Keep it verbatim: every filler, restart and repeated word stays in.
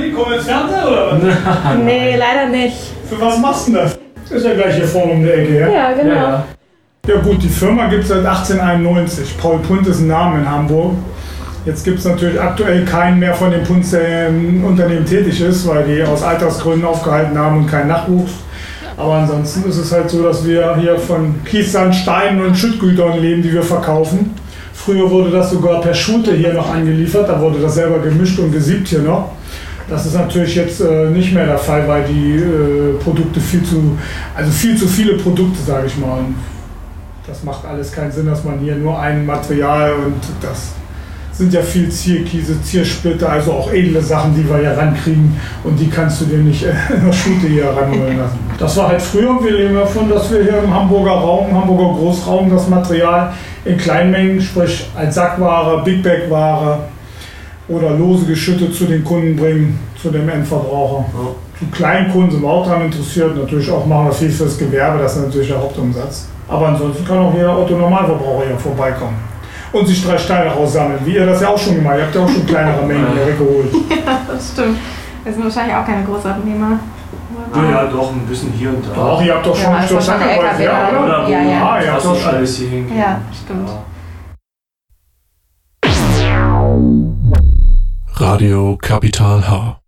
die kommen ins Fernsehen oder was? Nee, leider nicht. Für was machst du das? Ist ja gleich hier vorne um die Ecke, ja? Ja, genau. Ja, Ja gut, die Firma gibt es seit achtzehnhunderteinundneunzig. Paul Punt ist ein Name in Hamburg. Jetzt gibt es natürlich aktuell keinen mehr von den Punts, der im Unternehmen tätig ist, weil die aus Altersgründen aufgehalten haben und keinen Nachwuchs. Aber ansonsten ist es halt so, dass wir hier von Kies, Sand, Steinen und Schüttgütern leben, die wir verkaufen. Früher wurde das sogar per Schute hier noch angeliefert, da wurde das selber gemischt und gesiebt hier noch. Das ist natürlich jetzt äh, nicht mehr der Fall, weil die äh, Produkte viel zu, also viel zu viele Produkte, sage ich mal. Und das macht alles keinen Sinn, dass man hier nur ein Material und das sind ja viel Zierkiese, Ziersplitter, also auch edle Sachen, die wir hier rankriegen und die kannst du dir nicht äh, in der Schute hier ranholen lassen. Das war halt früher und wir leben davon, dass wir hier im Hamburger Raum, im Hamburger Großraum das Material in Kleinmengen, sprich als Sackware, Big Bag Ware oder lose Geschütte zu den Kunden bringen, zu dem Endverbraucher. Ja. Zu Kleinkunden sind wir auch daran interessiert, natürlich auch machen wir viel fürs Gewerbe, das ist natürlich der Hauptumsatz. Aber ansonsten kann auch jeder Otto-Normalverbraucher hier vorbeikommen und sich drei Steine raussammeln, wie ihr das ja auch schon gemacht habt. Ihr habt ja auch schon kleinere Mengen hier weggeholt. Ja, das stimmt. Wir sind wahrscheinlich auch keine Großabnehmer. Ja, ja, doch, ein bisschen hier und da. Doch, ihr habt doch schon ja, ein Stück Sackarbeit, ja, oder? Oder wo Ja, ja. Ah, ihr habt doch schon alles hier hingehen. Ja, stimmt. Ja. Radio Capital H.